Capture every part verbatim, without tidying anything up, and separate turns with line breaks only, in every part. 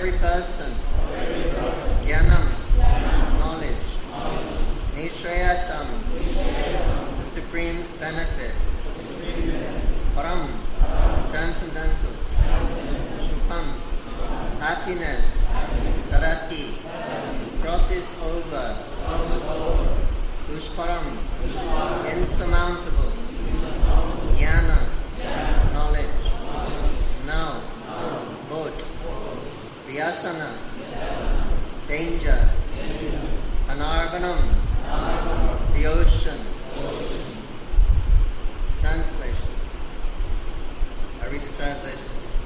every person, Jnanam, knowledge, Nishrayasam, the supreme benefit, Param, transcendental, Shubham, happiness, Tarati, crosses over, Dushparam, insurmountable, Jnana, knowledge, now, boat, Vyasana, danger, Anarvanam, the ocean. Translation. I read the translation.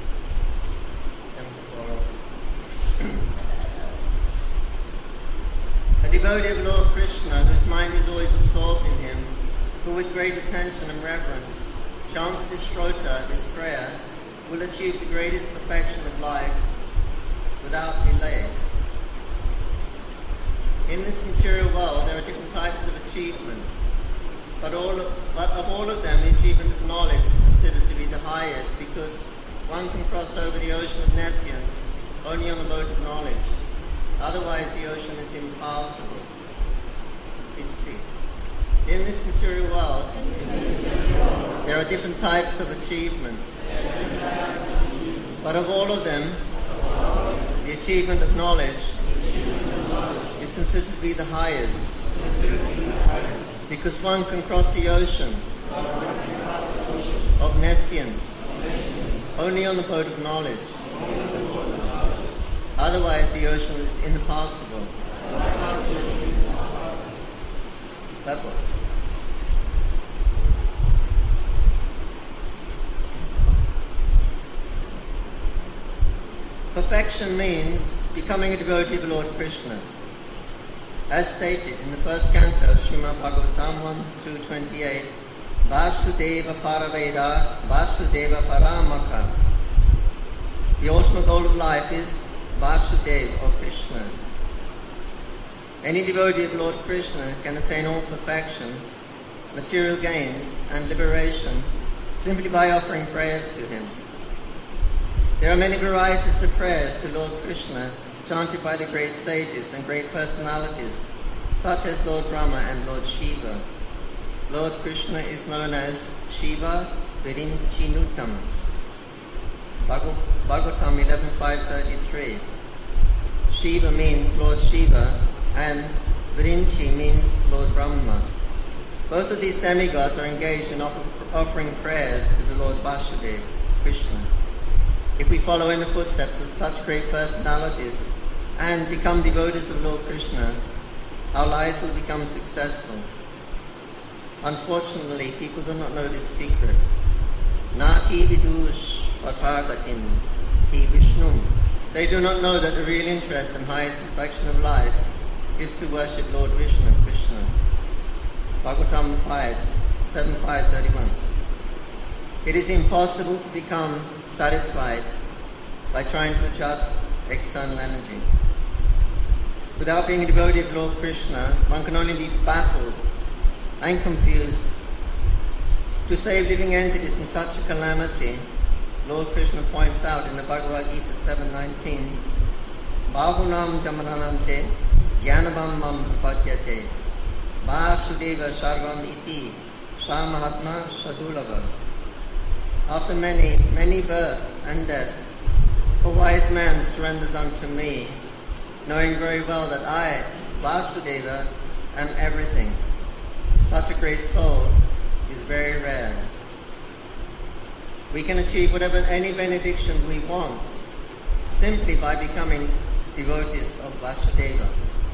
A devotee of Lord Krishna, whose mind is always absorbed in him, who with great attention and reverence chants this shloka, this prayer, will achieve the greatest perfection of life without delay. In this material world, there are different types of achievement, but, all of, but of all of them, the achievement of knowledge is considered to be the highest, because one can cross over the ocean of nescience only on the boat of knowledge. Otherwise, the ocean is impassable. Please repeat. In this material world, there are different types of achievement, but of all of them, the achievement of knowledge is considered to be the highest, because one can cross the ocean of nescience only on the boat of knowledge. Otherwise, the ocean is impassable. Levels. Perfection means becoming a devotee of Lord Krishna. As stated in the first canto of Srimad Bhagavatam one two twenty-eight, Vasudeva Paraveda, Vasudeva Paramaka. The ultimate goal of life is Vasudeva, or Krishna. Any devotee of Lord Krishna can attain all perfection, material gains, and liberation simply by offering prayers to him. There are many varieties of prayers to Lord Krishna chanted by the great sages and great personalities, such as Lord Brahma and Lord Shiva. Lord Krishna is known as Shiva Virinchinutam. Bhagavatam eleven five thirty-three. Shiva means Lord Shiva, and Virinchi means Lord Brahma. Both of these demigods are engaged in offer, offering prayers to the Lord Vasudeva, Krishna. If we follow in the footsteps of such great personalities and become devotees of Lord Krishna, our lives will become successful. Unfortunately, people do not know this secret. Nati vidush vatagatim hi Vishnum. They do not know that the real interest and highest perfection of life is to worship Lord Vishnu, Krishna. Bhagavatam five, seven five thirty-one. It is impossible to become satisfied by trying to adjust external energy. Without being a devotee of Lord Krishna, one can only be baffled and confused. To save living entities from such a calamity, Lord Krishna points out in the Bhagavad Gita seven nineteen, Bahunam jamananante jnanabam mam prapadyate Vasudeva sarvam iti samahatma sadulava. After many, many births and deaths, a wise man surrenders unto me, knowing very well that I, Vasudeva, am everything. Such a great soul is very rare. We can achieve whatever any benediction we want simply by becoming devotees of Vasudeva.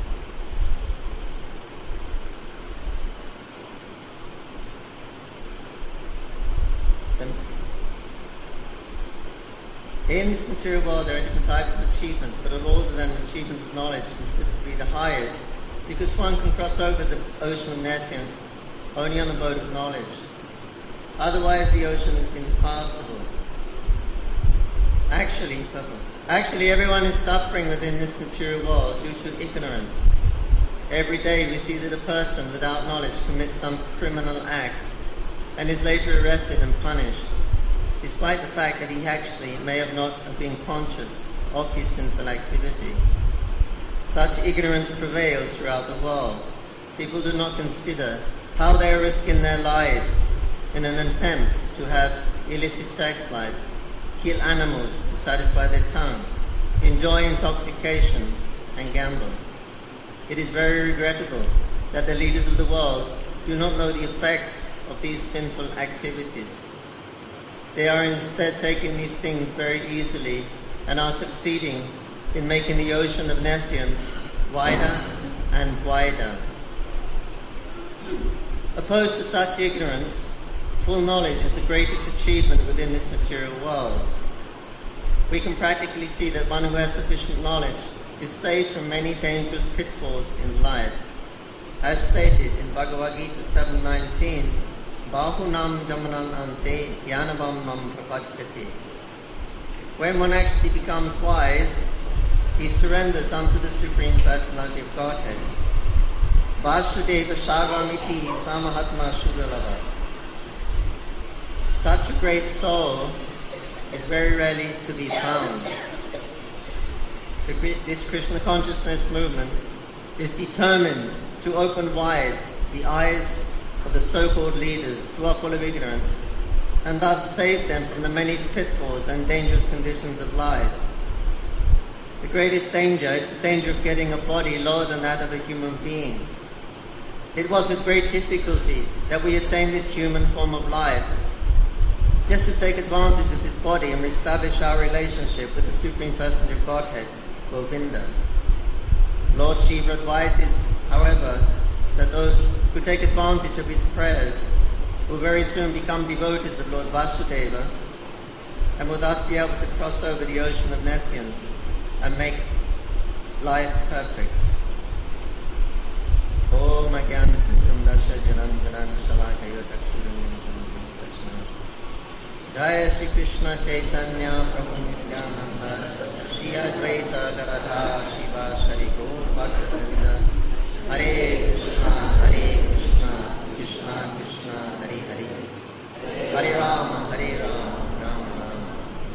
In this material world, there are different types of achievements, but of all of them, the achievement of knowledge is considered to be the highest, because one can cross over the ocean of nescience only on the boat of knowledge. Otherwise, the ocean is impassable. Actually, actually, everyone is suffering within this material world due to ignorance. Every day, we see that a person without knowledge commits some criminal act and is later arrested and punished, despite the fact that he actually may have not been conscious of his sinful activity. Such ignorance prevails throughout the world. People do not consider how they are risking their lives in an attempt to have illicit sex life, kill animals to satisfy their tongue, enjoy intoxication, and gamble. It is very regrettable that the leaders of the world do not know the effects of these sinful activities. They are instead taking these things very easily and are succeeding in making the ocean of nescience wider and wider. Opposed to such ignorance, full knowledge is the greatest achievement within this material world. We can practically see that one who has sufficient knowledge is saved from many dangerous pitfalls in life. As stated in Bhagavad Gita seven nineteen, Bahunam Jamanam Ante Jnanabam Mam Prapadyate. When one actually becomes wise, he surrenders unto the Supreme Personality of Godhead. Vasudeva Sarvamiti Samahatma Shugalava. Such a great soul is very rarely to be found. The, this Krishna consciousness movement is determined to open wide the eyes of the so-called leaders who are full of ignorance and thus save them from the many pitfalls and dangerous conditions of life. The greatest danger is the danger of getting a body lower than that of a human being. It was with great difficulty that we attained this human form of life, just to take advantage of this body and reestablish our relationship with the Supreme Personality of Godhead, Govinda. Lord Shiva advises, however, that those who take advantage of his prayers will very soon become devotees of Lord Vasudeva and will thus be able to cross over the ocean of nescience and make life perfect. Om Agyantam Dasha Jalan Jalan Shalakayo Jaya Shri Krishna Chaitanya Prabhu Nityananda Shri Advaita Gadadhara Shivasari Gaur Bhaktivinoda Hare Krishna Hare Krishna Krishna Krishna Hare Hare Hare Rama Hare Rama Rama Rama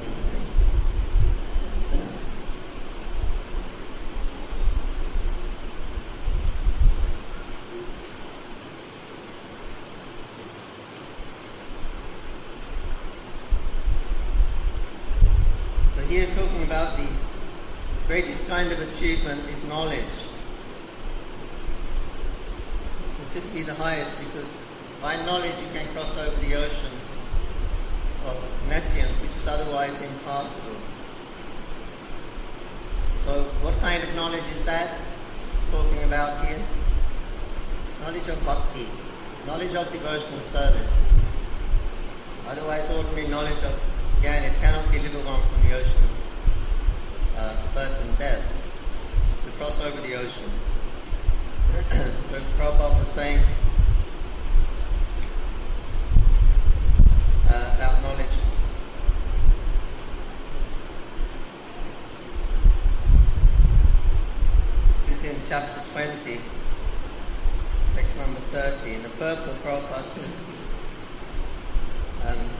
So here talking about the greatest kind of achievement is knowledge. Considered to be the highest because by knowledge you can cross over the ocean of nescience, which is otherwise impassable. So what kind of knowledge is that it's talking about here? Knowledge of bhakti, knowledge of devotional service. Otherwise ordinary knowledge of jnana, it cannot deliver one from the ocean of uh, birth and death, to cross over the ocean. So Prabhupada was saying uh, about knowledge. This is in chapter twenty, text number thirty. In the purple, Prabhupada says, um,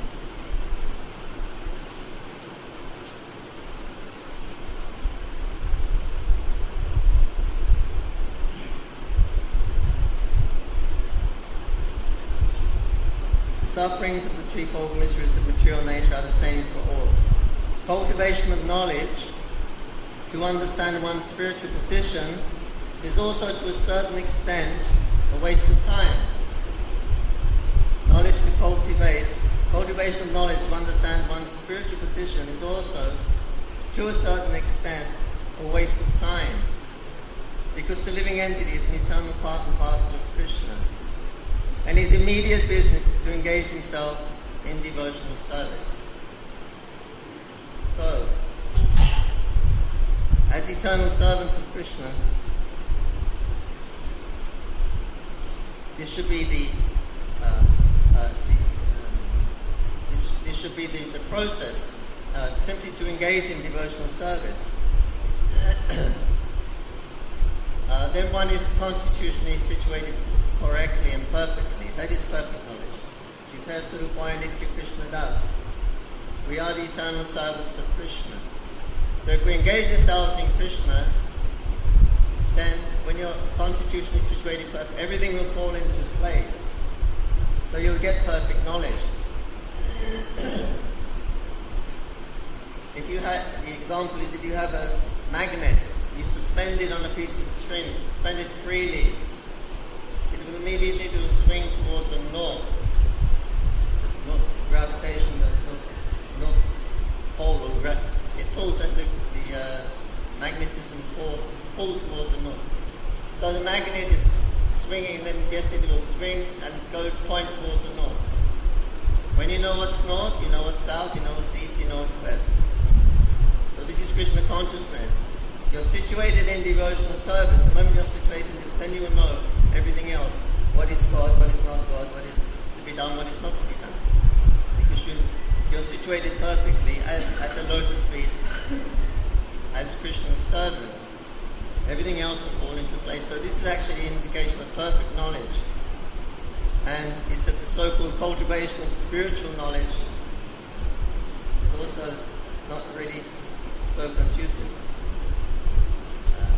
sufferings of the threefold miseries of material nature are the same for all. Cultivation of knowledge to understand one's spiritual position is also to a certain extent a waste of time. Knowledge to cultivate, cultivation of knowledge to understand one's spiritual position is also to a certain extent a waste of time, because the living entity is an eternal part and parcel of Krishna. And his immediate business is to engage himself in devotional service. So, as eternal servants of Krishna, this should be the, uh, uh, the um, this, this should be the, the process, uh, simply to engage in devotional service. uh, then one is constitutionally situated correctly and perfectly. That is perfect knowledge. Krishna Das. We are the eternal servants of Krishna. So if we engage ourselves in Krishna, then when your constitution is situated perfect, everything will fall into place. So you'll get perfect knowledge. If you have, the example is if you have a magnet, you suspend it on a piece of string, suspend it freely, it will immediately do a swing towards the north, the north the gravitation, the north, north pole will gra- it pulls as the, the uh, magnetism force pull towards the north. So the magnet is swinging, and then yes, it will swing and go point towards the north. When you know what's north, you know what's south, you know what's east, you know what's west. So this is Krishna consciousness. You're situated in devotional service. The moment you're situated in it, then you will know everything else. What is God, what is not God, what is to be done, what is not to be done. Because you, you're situated perfectly as, at the lotus feet as Krishna's servant. Everything else will fall into place. So this is actually an indication of perfect knowledge. And it's that the so-called cultivation of spiritual knowledge is also not really so conducive. Uh,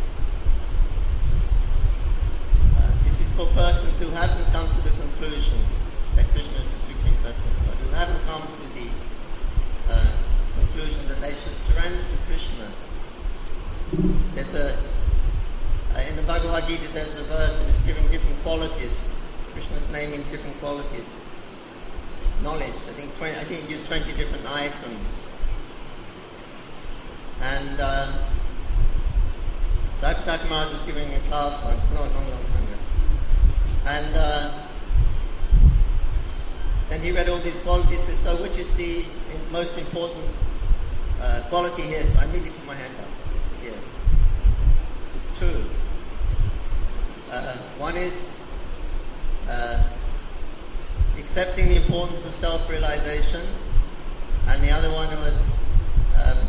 uh, this is for persons who haven't come to the conclusion that Krishna is the Supreme Person of God, who haven't come to the uh, conclusion that they should surrender to Krishna. There's a, uh, in the Bhagavad Gita there's a verse and it's giving different qualities. Krishna's naming different qualities. Knowledge, I think twenty, I think it gives twenty different items. And uh, Jayapataka Maharaj was giving a class once, no, long, long time ago. And uh, then he read all these qualities, says, so which is the most important uh, quality here? So I immediately put my hand up. I said, yes. It's true. Uh, one is uh, accepting the importance of self-realization, and the other one was um,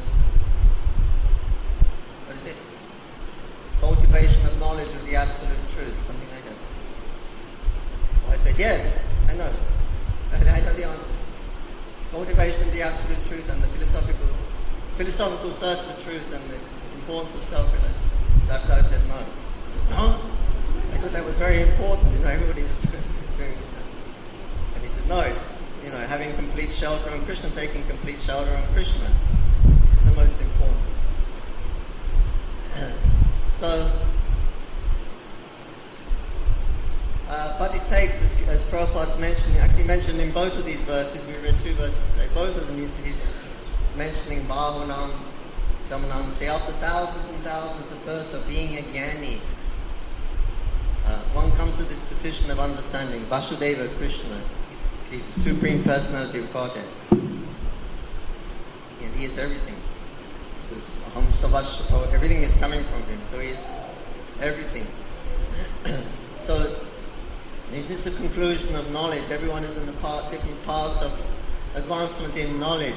what is it? Cultivation of knowledge of the absolute truth, something like that. So I said, yes, I know. I know the answer. Cultivation of the absolute truth and the philosophical philosophical search for truth and the importance of self-realization. Jayapataka said, no. No? I thought that was very important, you know, everybody was doing this. And he said, no, it's, you know, having complete shelter on Krishna, taking complete shelter on Krishna. This is the most important. So, uh, but it takes, as, as Prabhupada's mentioned, actually mentioned in both of these verses, we read two verses today, both of them he's, he's mentioning Bahunam, Jamanam, after thousands and thousands of births of being a Jnani, uh, one comes to this position of understanding Vasudeva Krishna. He's the Supreme Personality of Godhead. And he is everything. Everything is coming from him, so he is everything. So this is the conclusion of knowledge. Everyone is in the part, different paths of advancement in knowledge.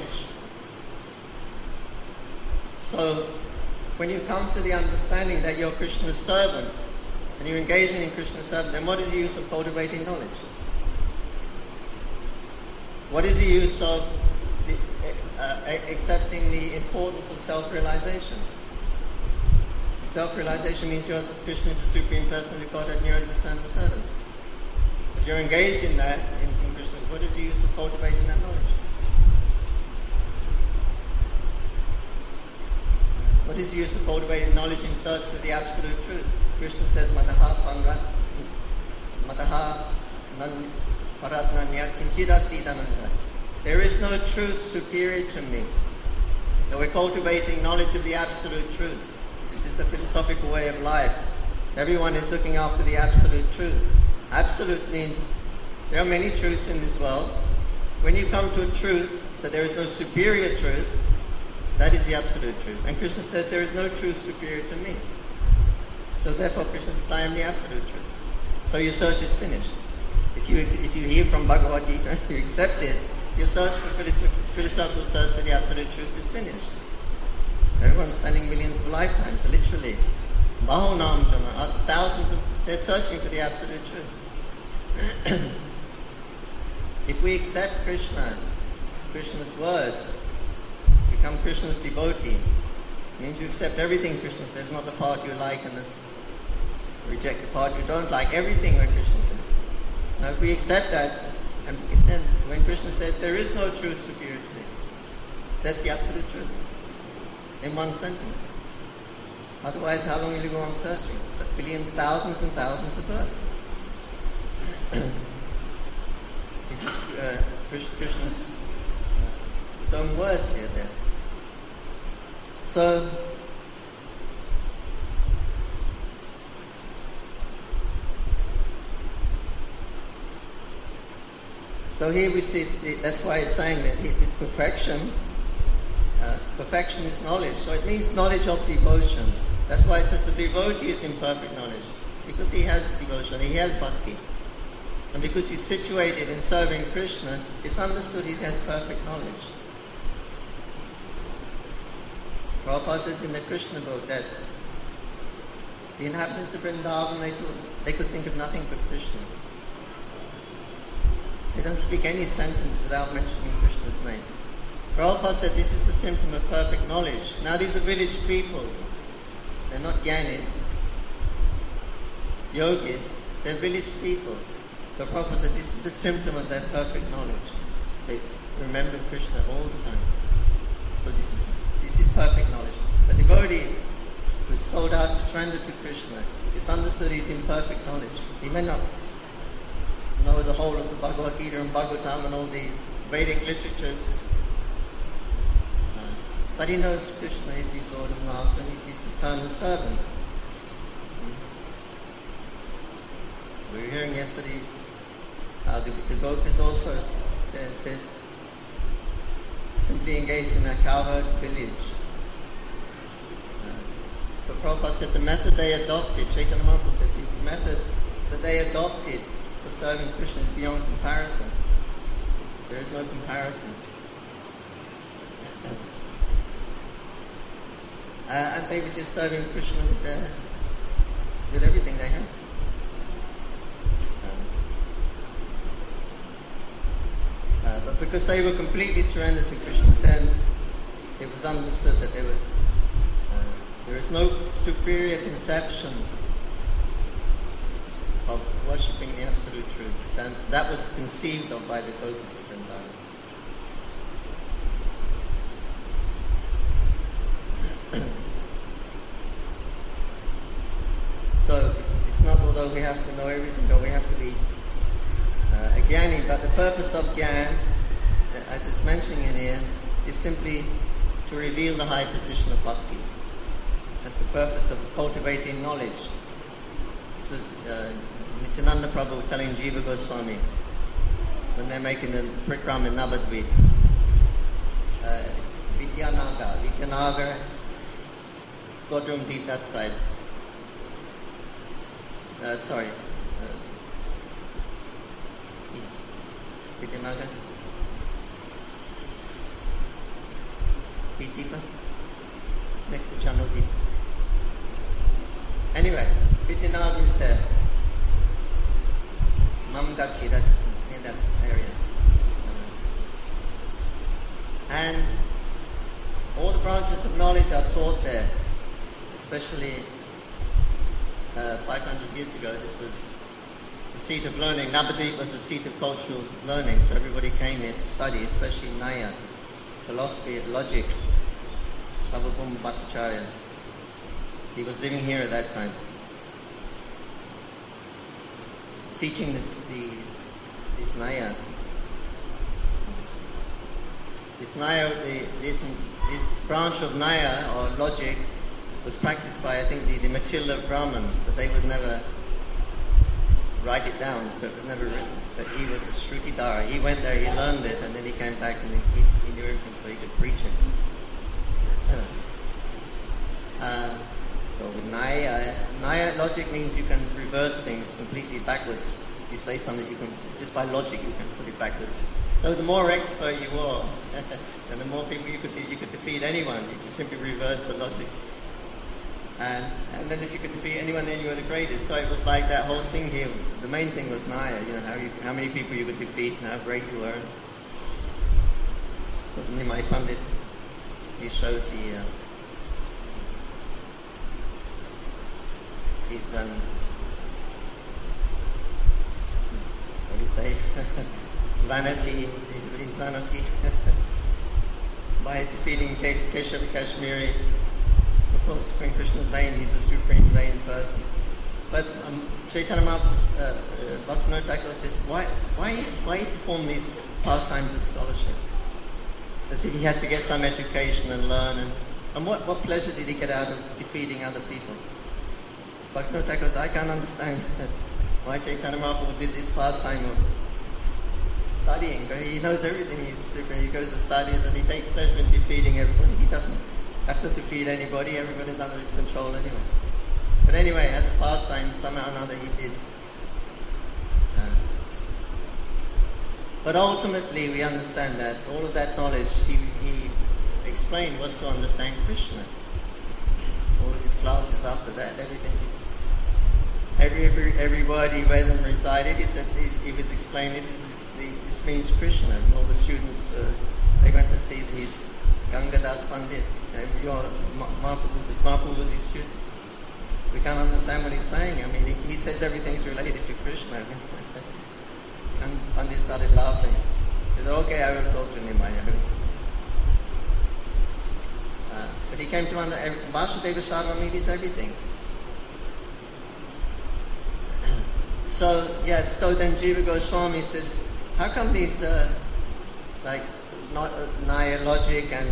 So when you come to the understanding that you're Krishna's servant and you're engaging in Krishna's service, then what is the use of cultivating knowledge? What is the use of the, uh, accepting the importance of self-realization? Self-realization means you're, Krishna is the Supreme Personality of Godhead and you're his eternal servant. If you're engaged in that, in, in Krishna, what is the use of cultivating that knowledge? What is the use of cultivating knowledge in search of the absolute truth? Krishna says, Mataha Panrat, Mataha Paratnanya Kinchidasti Dananda. There is no truth superior to me. So we're cultivating knowledge of the absolute truth. This is the philosophical way of life. Everyone is looking after the absolute truth. Absolute means there are many truths in this world. When you come to a truth that there is no superior truth, that is the absolute truth. And Krishna says there is no truth superior to me. So therefore Krishna says I am the absolute truth. So your search is finished. If you if you hear from Bhagavad Gita, you accept it, your search for philosophical search for the absolute truth is finished. Everyone's spending millions of lifetimes, literally. Bahunam Jana, thousands of, they're searching for the absolute truth. If we accept Krishna, Krishna's words, become Krishna's devotee, It means you accept everything Krishna says, not the part you like and the, reject the part you don't like. Everything what Krishna says. Now, if we accept that, and then when Krishna says there is no true superior to me, that's the absolute truth in one sentence. Otherwise, how long will you go on searching? Billions, thousands and thousands of births. This is uh, Krishna's uh, his own words here there. So, so here we see, that's why it's saying that it's perfection. Uh, perfection is knowledge. So it means knowledge of devotion. That's why it says the devotee is in perfect knowledge. Because he has devotion, he has bhakti. And because he's situated in serving Krishna, it's understood he has perfect knowledge. Prabhupada says in the Krishna book that the inhabitants of Vrindavan, they, thought, they could think of nothing but Krishna. They don't speak any sentence without mentioning Krishna's name. Prabhupada said this is a symptom of perfect knowledge. Now these are village people. They're not jnanis, yogis, they're village people. So Prabhupada said this is the symptom of their perfect knowledge. They remember Krishna all the time. So this is this is perfect knowledge. The devotee who's sold out, surrendered to Krishna, is understood he's in perfect knowledge. He may not know the whole of the Bhagavad Gita and Bhagavatam and all the Vedic literatures, uh, but he knows Krishna is his Lord and Master and he's his eternal servant. We were hearing yesterday how the, the Gopas also, they're, they're simply engaged in a cowherd village. Uh, but Prabhupada said the method they adopted, Chaitanya Mahaprabhu said the method that they adopted for serving Krishna is beyond comparison. There is no comparison. Uh, and they were just serving Krishna with, their, with everything they had. Uh, but because they were completely surrendered to Krishna, then it was understood that there was uh, there is no superior conception of worshipping the absolute truth. Then that was conceived of by the Gopas of Vrindavan. So it's not although we have to know everything, but we have to be Uh, a jnani, but the purpose of jnana, as it's mentioning in here, is simply to reveal the high position of bhakti. That's the purpose of cultivating knowledge. This was uh, Nityananda Prabhu telling Jiva Goswami when they're making the Prikram in Navadvip. Uh, Vidyanagar, Vidyanagar, Godrum Deep that side. Uh, sorry. Vidyanagar, Vidyanagar, next to Janodip. Anyway, Vidyanagar is there. Mamgachi, that's in that area. And all the branches of knowledge are taught there, especially uh, five hundred years ago. This was the seat of learning. Navadvip was the seat of cultural learning, so everybody came here to study, especially Nyaya, philosophy, logic. Sarvabhauma Bhattacharya. He was living here at that time, teaching this, the, this Nyaya. This Nyaya, the, this, this branch of Nyaya, or logic, was practiced by, I think, the, the Matilda Brahmins, but they would never write it down, so it was never written. But he was a Shrutidhara. He went there, he learned it, and then he came back and he, he knew everything, so he could preach it. uh, so with Nyaya, Nyaya logic means you can reverse things completely backwards. You say something, you can just by logic you can put it backwards. So the more expert you are, and the more people you could you could defeat anyone. You just simply reverse the logic. And, and then if you could defeat anyone, then you were the greatest. So it was like that whole thing here. Was, the main thing was Nyaya, you know, how, you, how many people you could defeat and how great you were. Wasn't he my Pandit? He showed the, uh, his, um, what do you say, vanity, his, his vanity, by defeating Keshav Kashmiri. Of course, Supreme Krishna's vain, he's a supreme vain person. But um, Chaitanya Mahaprabhu, uh, uh, Bhaktivinoda Thakur says, why, why, why perform these pastimes of scholarship? As if he had to get some education and learn. And, and what, what pleasure did he get out of defeating other people? Bhaktivinoda Thakur says, I can't understand why Chaitanya Mahaprabhu did this pastime of studying. But he knows everything. He's super. He goes to studies and he takes pleasure in defeating everybody. He doesn't have to defeat anybody. Everybody's under his control anyway. But anyway, as a pastime, somehow or another he did. Uh, but ultimately we understand that all of that knowledge he, he explained was to understand Krishna. All of his classes after that, everything. Every every, every word he read and recited, he said he, he was explaining this is this means Krishna. And all the students, uh, they went to see his Gangadas Pandit. Mahaprabhu was his student. We can't understand what he's saying. I mean, he, he says everything's related to Krishna. And Pandit started laughing. He said, okay, I will talk to Nimaya. Uh, but he came to understand, Vasudeva Sarvamiti is everything. So, yeah, so then Jiva Goswami says, how come these, uh, like, not, uh, Naya logic and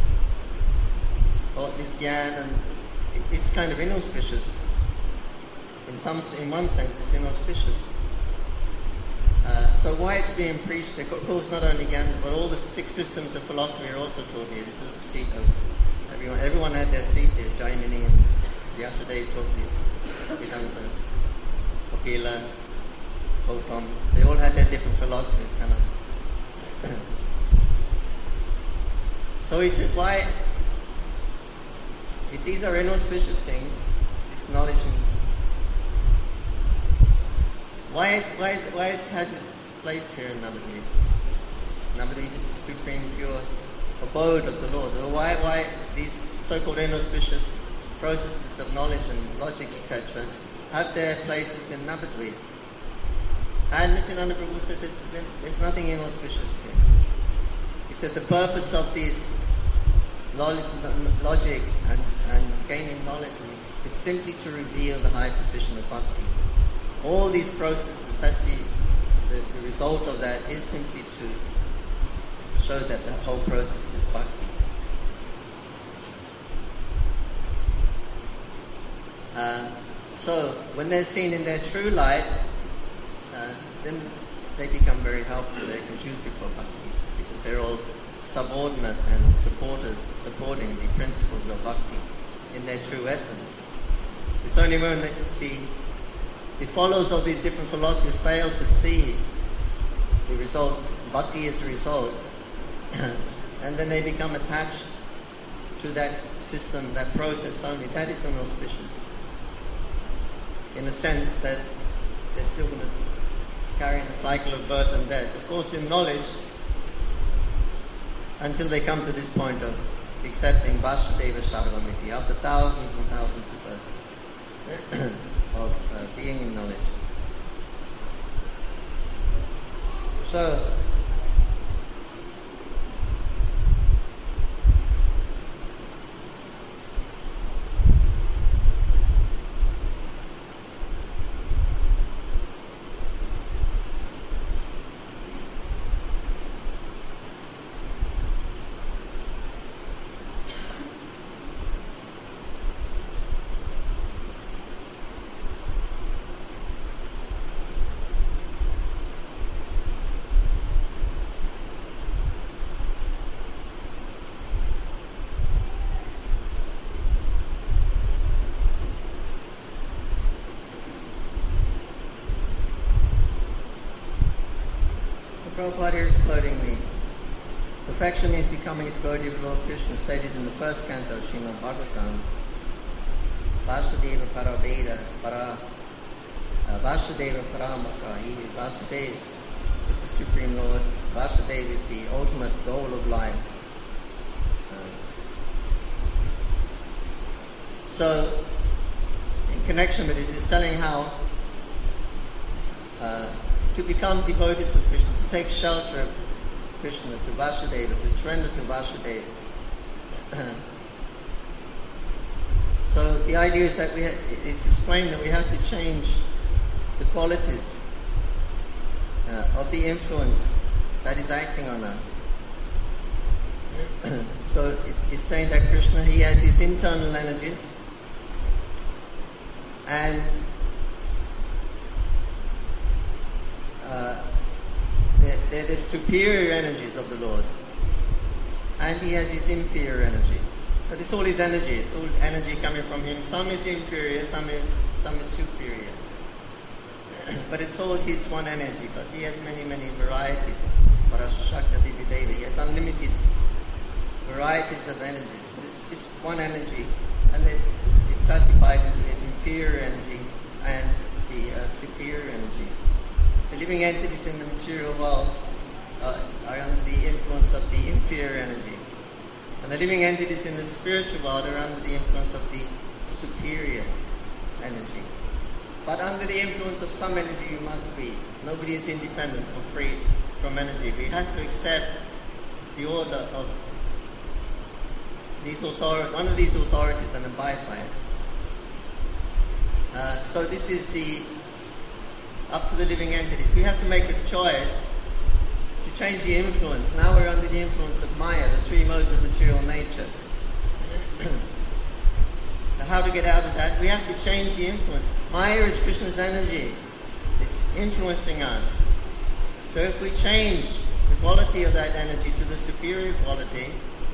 all this Gyan and it's kind of inauspicious. In some, in one sense, it's inauspicious. Uh, so why it's being preached? Of course, not only Gyan, but all the six systems of philosophy are also taught here. This was a seat of everyone. Everyone had their seat here. Jaimini and Vyasadeva taught here. Vedanta, Kapila, Gautam. They all had their different philosophies, kind of. So he says, why? If these are inauspicious things, this knowledge, and why is why is, why it has its place here in Navadvip? Navadvip is the supreme pure abode of the Lord. Why why these so-called inauspicious processes of knowledge and logic, et cetera, have their places in Navadvip? And Nityananda Prabhu said there's, there's nothing inauspicious here. He said the purpose of these logic and, and gaining knowledge, it's simply to reveal the high position of bhakti. All these processes, that's the, the, the result of that is simply to show that the whole process is bhakti. Uh, so when they're seen in their true light, uh, then they become very helpful, they're conducive for bhakti, because they're all subordinate and supporters supporting the principles of bhakti in their true essence. It's only when the, the, the followers of these different philosophies fail to see the result, bhakti is the result, and then they become attached to that system, that process only. That is inauspicious. In a sense that they're still going to carry the cycle of birth and death. Of course, in knowledge, until they come to this point of accepting Vasudeva Sarvamiti, after thousands and thousands of births of uh, being in knowledge. So, Prabhupada here is quoting the perfection means becoming a devotee of Lord Krishna, stated in the first canto of Srimad Bhagavatam. Vasudeva Paraveda Para uh, Vasudeva Paramaka. He is Vasudeva, is the Supreme Lord. Vasudeva is the ultimate goal of life. Uh, so, in connection with this, is telling how uh, to become devotees of Krishna, to take shelter of Krishna, to Vasudeva, to surrender to Vasudeva. So the idea is that we ha- it's explained that we have to change the qualities uh, of the influence that is acting on us. So it, it's saying that Krishna, he has his internal energies, and uh, they're, they're the superior energies of the Lord, and he has his inferior energy. But it's all his energy. It's all energy coming from him. Some is inferior, some is some is superior. But it's all his one energy. But he has many, many varieties. Parashakta Divideva. He has unlimited varieties of energies. But it's just one energy, and it, it's classified into the inferior energy and the uh, superior energy. The living entities in the material world uh, are under the influence of the inferior energy. And the living entities in the spiritual world are under the influence of the superior energy. But under the influence of some energy you must be. Nobody is independent or free from energy. We have to accept the order of these author- one of these authorities and abide by it. Uh, so this is the up to the living entities. We have to make a choice to change the influence. Now we're under the influence of Maya, the three modes of material nature. Now how to get out of that? We have to change the influence. Maya is Krishna's energy. It's influencing us. So if we change the quality of that energy to the superior quality,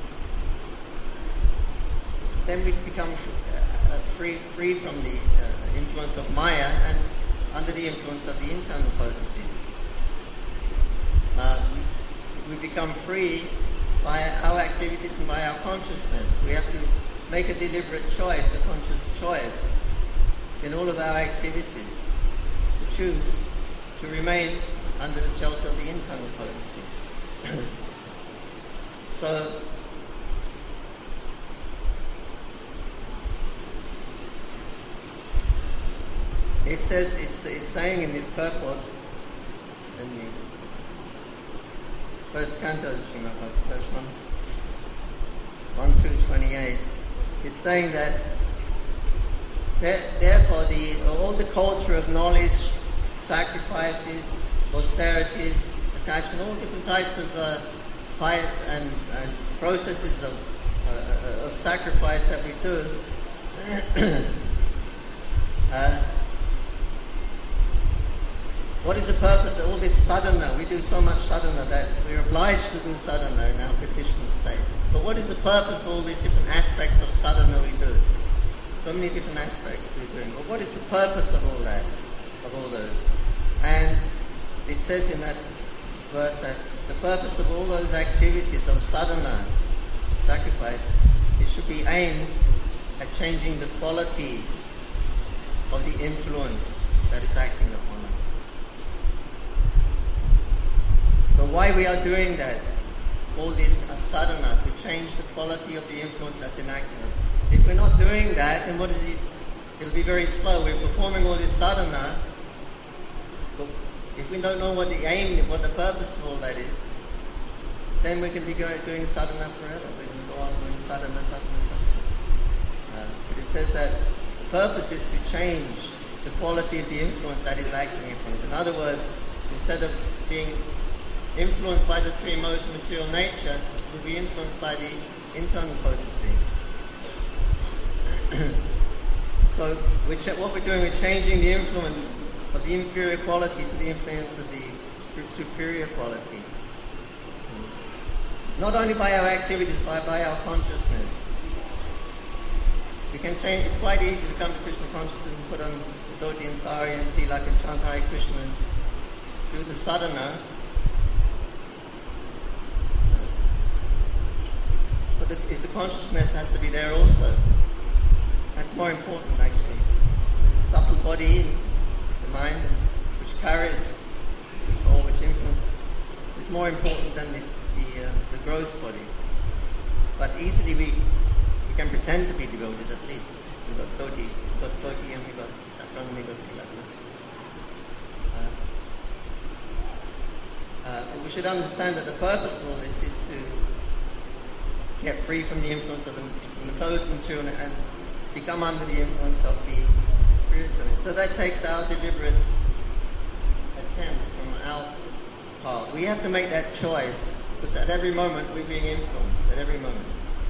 then we become uh, free, free from the uh, influence of Maya and under the influence of the internal potency. Uh, we become free by our activities and by our consciousness. We have to make a deliberate choice, a conscious choice in all of our activities to choose to remain under the shelter of the internal potency. So, it says, it's, it's saying in this purport, in the first canto of Srimad Bhagavatam, first one, one through twenty-eight, it's saying that there, therefore the all the culture of knowledge, sacrifices, austerities, attachment, all different types of uh, pious and, and processes of, uh, of sacrifice that we do, uh, what is the purpose of all this sadhana? We do so much sadhana that we're obliged to do sadhana in our conditioned state. But what is the purpose of all these different aspects of sadhana we do? So many different aspects we're doing. But what is the purpose of all that, of all those? And it says in that verse that the purpose of all those activities of sadhana, sacrifice, it should be aimed at changing the quality of the influence that is acting upon us. So why we are doing that, all this sadhana, to change the quality of the influence that's enacting us. If we're not doing that, then what is it? It'll be very slow. We're performing all this sadhana, but if we don't know what the aim, what the purpose of all that is, then we can be going, doing sadhana forever. We can go on doing sadhana, sadhana, sadhana. Uh, but it says that the purpose is to change the quality of the influence that is acting upon it. In other words, instead of being influenced by the three modes of material nature, will be influenced by the internal potency. So we're ch- what we're doing, we're changing the influence of the inferior quality to the influence of the sp- superior quality. Not only by our activities, but by our consciousness. We can change. It's quite easy to come to Krishna consciousness and put on dhoti and sari and tilak and chant Hare Krishna and do the sadhana. But the, it's the consciousness has to be there also. That's more important, actually. The subtle body, the mind, which carries the soul, which influences, is more important than this, the uh, the gross body. But easily we we can pretend to be devotees at least. We've got dhoti, got Tokiyam, we got Saffron, we got Tilata. Uh, uh, we should understand that the purpose of all this is to get free from the influence of the, from the clothes material and become under the influence of the spiritual. So that takes our deliberate attempt from our part. We have to make that choice, because at every moment we're being influenced, at every moment.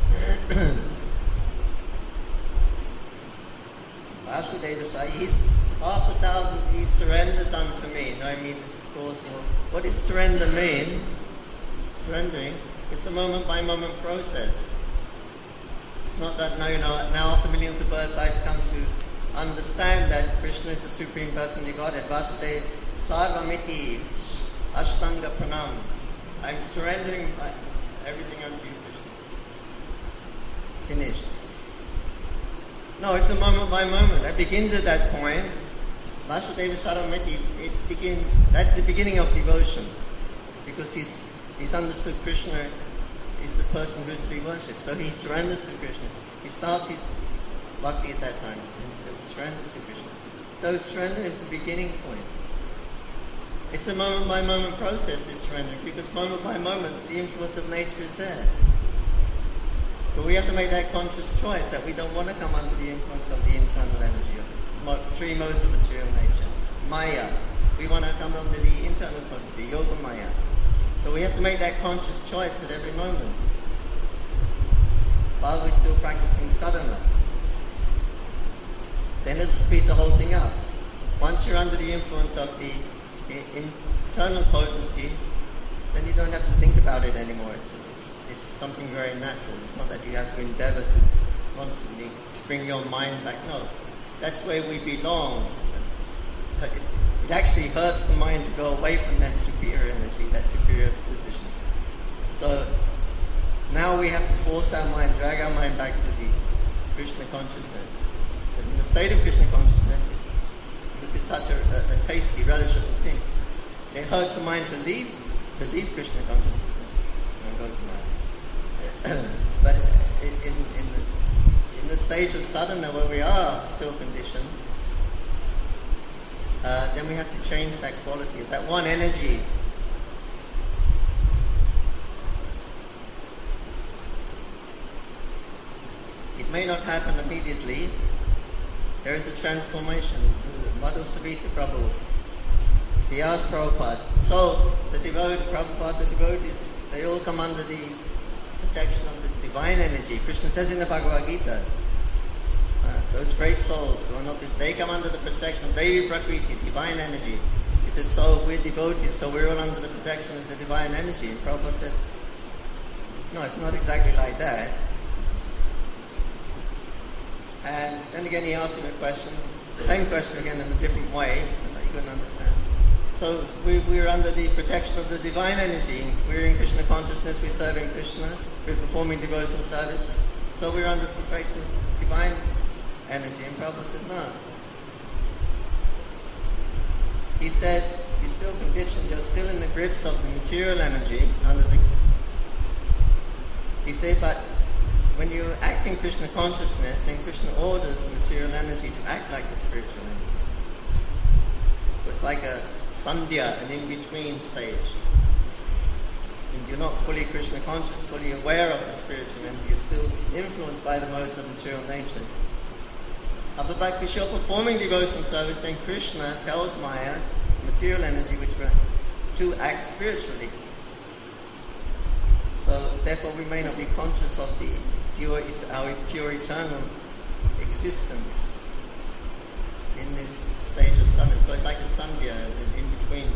Vasudeva says, he's, after thousands he surrenders unto me. Now I mean, of course, well, what does surrender mean? Surrendering, it's a moment by moment process. It's not that now, you know, now after millions of births I've come to understand that Krishna is the Supreme Personality of Godhead. Vasudeva Sarvamiti Ashtanga Pranam. I'm surrendering everything unto you, Krishna. Finished. No, it's a moment by moment. That begins at that point. Vasudeva Sarvamiti, it begins, that's the beginning of devotion. Because he's he's understood Krishna is the person who is to be worshipped. So he surrenders to Krishna. He starts his bhakti at that time and surrenders to Krishna. So surrender is the beginning point. It's a moment by moment process, this surrendering, because moment by moment the influence of nature is there. So we have to make that conscious choice that we don't want to come under the influence of the internal energy of the three modes of material nature. Maya, we want to come under the internal potency, Yoga Maya. So we have to make that conscious choice at every moment, while we're still practicing sadhana. Then it'll speed the whole thing up. Once you're under the influence of the internal potency, then you don't have to think about it anymore. It's, it's, it's something very natural. It's not that you have to endeavor to constantly bring your mind back. No, that's where we belong. It, it actually hurts the mind to go away from that superior energy, that superior position. So now we have to force our mind, drag our mind back to the Krishna consciousness. But in the state of Krishna consciousness, it's, because it's such a, a, a tasty, relishable thing, it hurts the mind to leave, to leave Krishna consciousness and go to mind. But in, in, in, the, in the stage of sadhana where we are still conditioned, uh, then we have to change that quality, that one energy. It may not happen immediately. There is a transformation. Madhu Savita Prabhu, he asked Prabhupada, so the devotee, Prabhupada, the devotees, they all come under the protection of the divine energy. Krishna says in the Bhagavad Gita, uh, those great souls who are not, they come under the protection of Devi Prakriti, divine energy. He says, so we're devotees, so we're all under the protection of the divine energy. And Prabhupada said, no, it's not exactly like that. And then again he asked him a question, same question again in a different way, that you couldn't understand. So we, we're under the protection of the divine energy. We're in Krishna consciousness, we're serving Krishna, we're performing devotional service. So we're under the protection of divine energy. And Prabhupada said, no. He said, you're still conditioned, you're still in the grips of the material energy, under the... He said, but when you act in Krishna consciousness, then Krishna orders the material energy to act like the spiritual energy. So it's like a sandhya, an in-between stage. And you're not fully Krishna conscious, fully aware of the spiritual energy. You're still influenced by the modes of material nature. Uh, but like if you're performing devotional service, then Krishna tells Maya, material energy, which we're to act spiritually. So therefore we may not be conscious of the pure, our pure eternal existence in this stage of sadhana. So it's like a sandhya in between.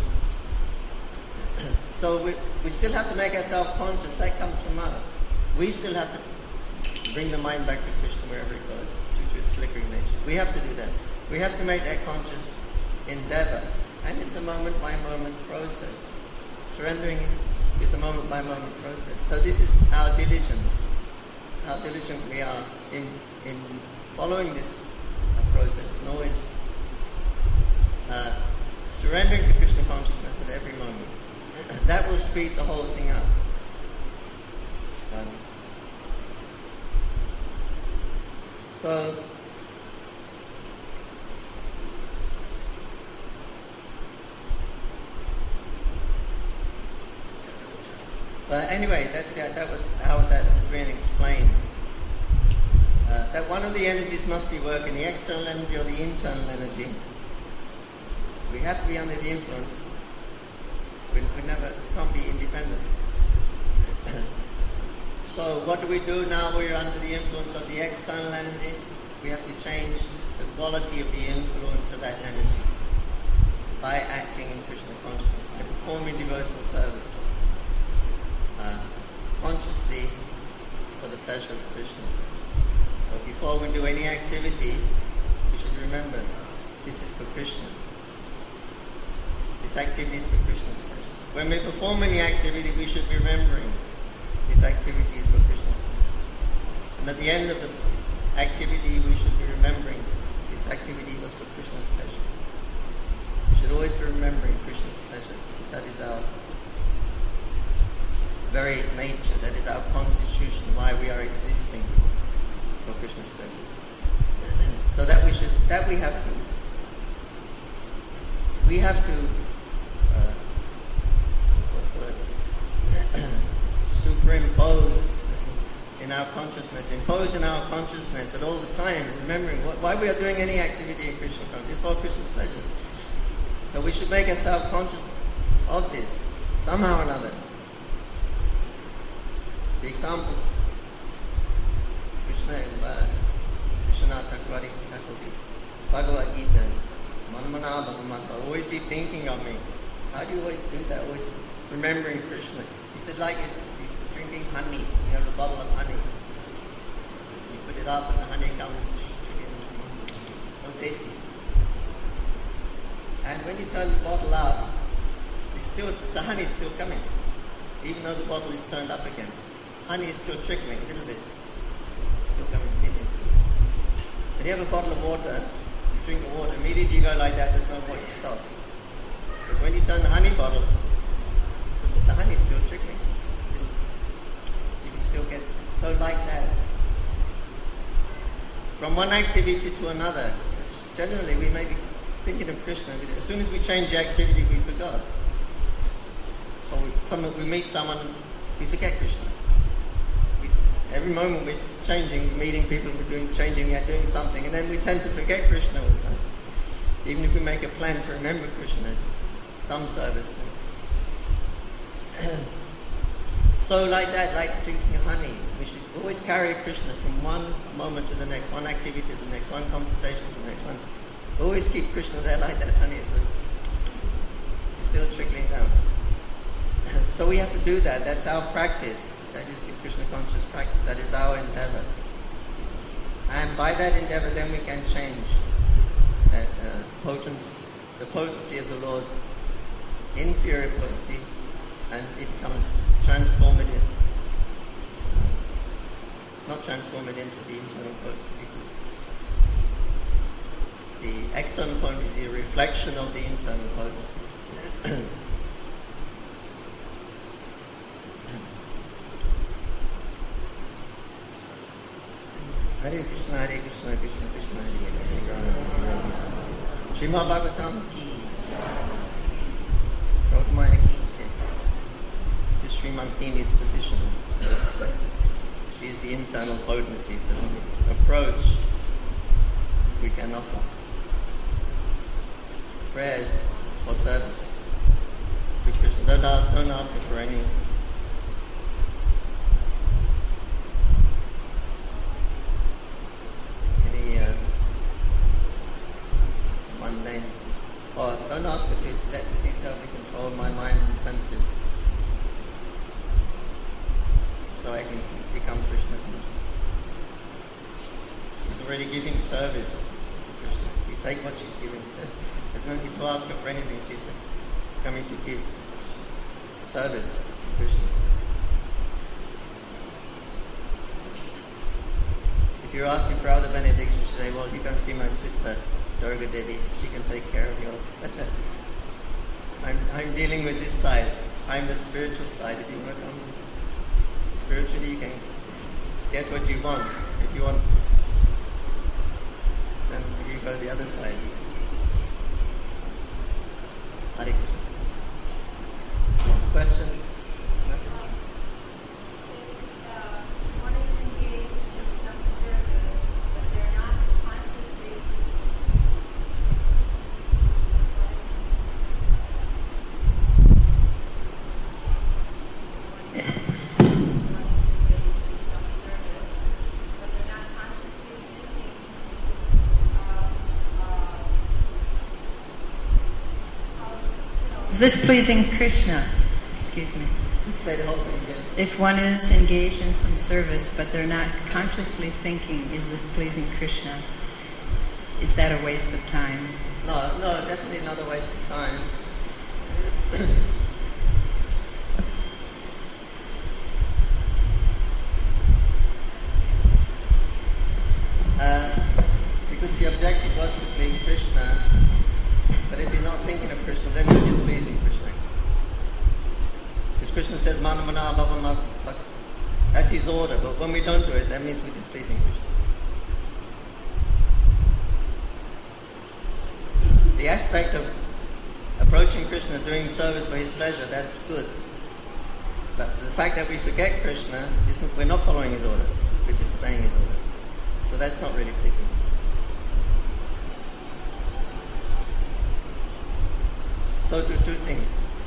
So we, we still have to make ourselves conscious. That comes from us. We still have to bring the mind back to Krishna wherever it goes, due to its flickering nature. We have to do that. We have to make that conscious endeavor. And it's a moment by moment process. Surrendering is a moment by moment process. So this is our diligence. How diligent we are in, in following this uh, process and always uh, surrendering to Krishna consciousness at every moment. That will speed the whole thing up. Um, so But anyway, that's yeah, that was how that was being explained. Uh, that one of the energies must be working, the external energy or the internal energy. We have to be under the influence. We, we never we can't be independent. So what do we do now we're under the influence of the external energy? We have to change the quality of the influence of that energy by acting in Krishna consciousness, by performing devotional service uh, consciously for the pleasure of Krishna. But before we do any activity, we should remember this is for Krishna. This activity is for Krishna's pleasure. When we perform any activity, we should be remembering this activity is for Krishna's pleasure. And at the end of the activity, we should be remembering this activity was for Krishna's pleasure. We should always be remembering Krishna's pleasure, because that is our very nature, that is our constitution, why we are existing for Krishna's pleasure. So that we should, that we have to, we have to, uh, what's the word? superimpose in our consciousness, impose in our consciousness at all the time, remembering what, why we are doing any activity in Krishna consciousness. It's for Krishna's pleasure. So we should make ourselves conscious of this, somehow or another. The example, Krishna in Vishwanath Thakur Thakur's Bhagavad Gita, Manmana Bhagavata, always be thinking of me. How do you always do that? Always remembering Krishna. He said, like if you're drinking honey, you have a bottle of honey. You put it up and the honey comes, so tasty. And when you turn the bottle up, it's still, the honey is still coming, even though the bottle is turned up again. Honey is still trickling a little bit, still coming in. When you have a bottle of water, you drink the water, immediately you go like that, there's no water, it stops. But when you turn the honey bottle, the honey is still trickling. You can still get, so like that. From one activity to another, generally we may be thinking of Krishna, as soon as we change the activity, we forgot. Or we, some, we meet someone, we forget Krishna. We, every moment we're changing, meeting people, we're doing, changing, we're doing something, and then we tend to forget Krishna all the time. Even if we make a plan to remember Krishna, some service. So like that, like drinking honey, we should always carry Krishna from one moment to the next, one activity to the next, one conversation to the next one. Always keep Krishna there like that honey is it's still trickling down. So we have to do that. That's our practice. That is the Krishna conscious practice. That is our endeavor. And by that endeavor, then we can change that uh, potency, the potency of the Lord, inferior potency, and it becomes transformative. Not transform it into the internal potency, because the external potency is a reflection of the internal potency. Hare Krishna, Hare Krishna, Krishna Krishna, Hare Hare, Hare Rama. Srimad Bhagavatam ki, Prabhupada ki. This is Srimantini's position. So she is the internal potency. So approach we can offer. Prayers for service to Krishna. Don't ask, don't ask her for any any uh, mundane. Or don't ask her to let please help me control my mind and senses, so I can become Krishna conscious. She's already giving service to Krishna. You take what she's giving. There's no need to ask her for anything. She's coming to give service to Krishna. If you're asking for other benedictions, you say, well, you can see my sister, Durga Devi. She can take care of you. I'm, I'm dealing with this side. I'm the spiritual side. If you work on spiritually, you can get what you want. If you want, then you go the other side. Hare Krishna. Question?
this pleasing Krishna? Excuse me.
Say the whole thing again.
If one is engaged in some service, but they're not consciously thinking, is this pleasing Krishna? Is that a waste of time?
No, no, definitely not a waste of time. uh, because the objective was to please Krishna, but if you're not thinking of Krishna, then you're displeasing Krishna. Because Krishna says, Mana Mana Bhava Ma, but that's his order, but when we don't do it, that means we're displeasing Krishna. The aspect of approaching Krishna, doing service for his pleasure, that's good. But the fact that we forget Krishna, isn't, we're not following his order, we're disobeying his order. So that's not really pleasing. So do two things.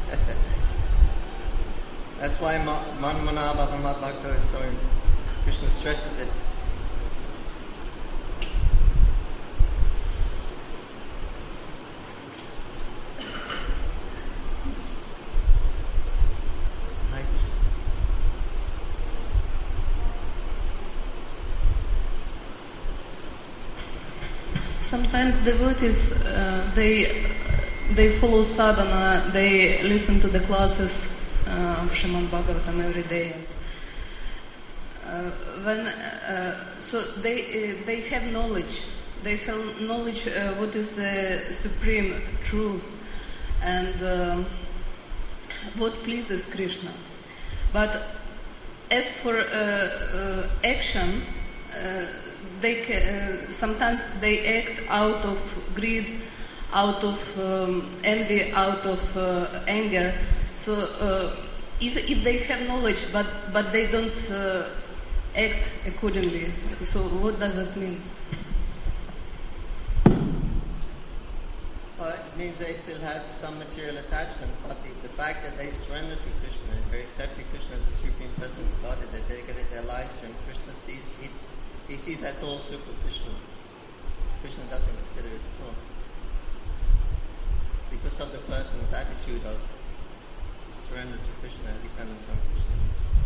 That's why Man Mana Bhava Mad Bhakta is so, Krishna stresses it.
Sometimes devotees, uh, they they follow sadhana, they listen to the classes uh, of Srimad Bhagavatam every day. Uh, when uh, so they uh, they have knowledge, they have knowledge uh, what is the supreme truth and uh, what pleases Krishna. But as for uh, uh, action. Uh, They uh, sometimes they act out of greed, out of um, envy, out of uh, anger. So uh, if if they have knowledge, but but they don't uh, act accordingly. So what does that mean?
Well, it means they still have some material attachment, but the, the fact that they surrender to Krishna, they accept Krishna as the supreme person of God, they dedicate their lives to him. Krishna sees it. He sees that's all superficial. Krishna doesn't consider it at all. Because of the person's attitude of surrender to Krishna and dependence on Krishna.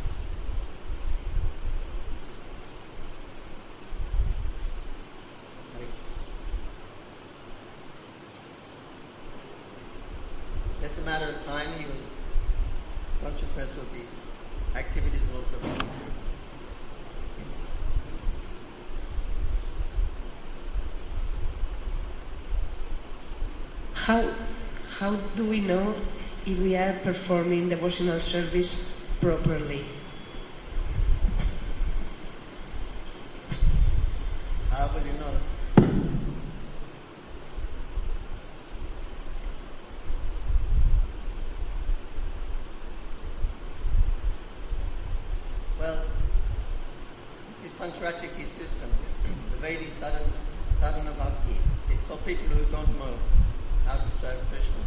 Just a matter of time, he will, consciousness will be, activities will also be.
How, how do we know if we are performing devotional service properly?
How will you know? Well, this is Pancharatriki system, the Vedic sadhana, sadhana bhakti. It's for people who don't know how to serve Krishna.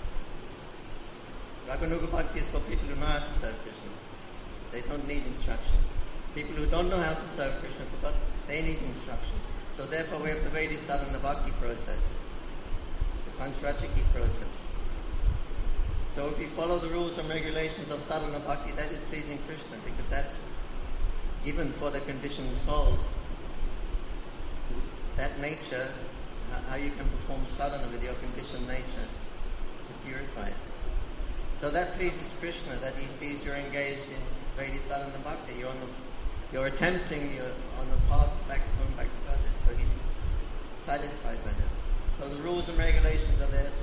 Raganuga Bhakti is for people who know how to serve Krishna. They don't need instruction. People who don't know how to serve Krishna, but they need instruction. So therefore we have the Vedic sadhana bhakti process, the Pancharatriki process. So if you follow the rules and regulations of sadhana bhakti, that is pleasing Krishna, because that's even for the conditioned souls. To that nature, how you can perform sadhana with your conditioned nature to purify it. So that pleases Krishna, that he sees you're engaged in Vedic sadhana bhakti. You're on the, you're attempting, you're on the path back, going back to Godhead. So he's satisfied by that. So the rules and regulations are there.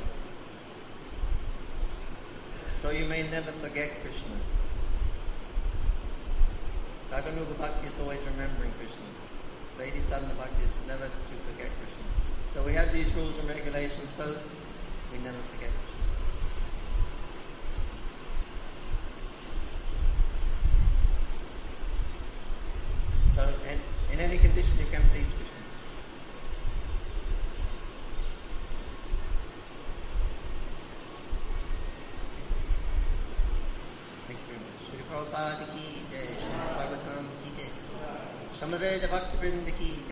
So you may never forget Krishna. Raganuga Bhakti is always remembering Krishna. Vedic sadhana bhakti is never to forget Krishna. So we have these rules and regulations, so we never forget. So in, in any condition you can please Krishna. Thank you very much. Shri Prabhupada ki jai, Shri Bhagavatam ki jai, Samaveda Bhakta Vrinda ki jai.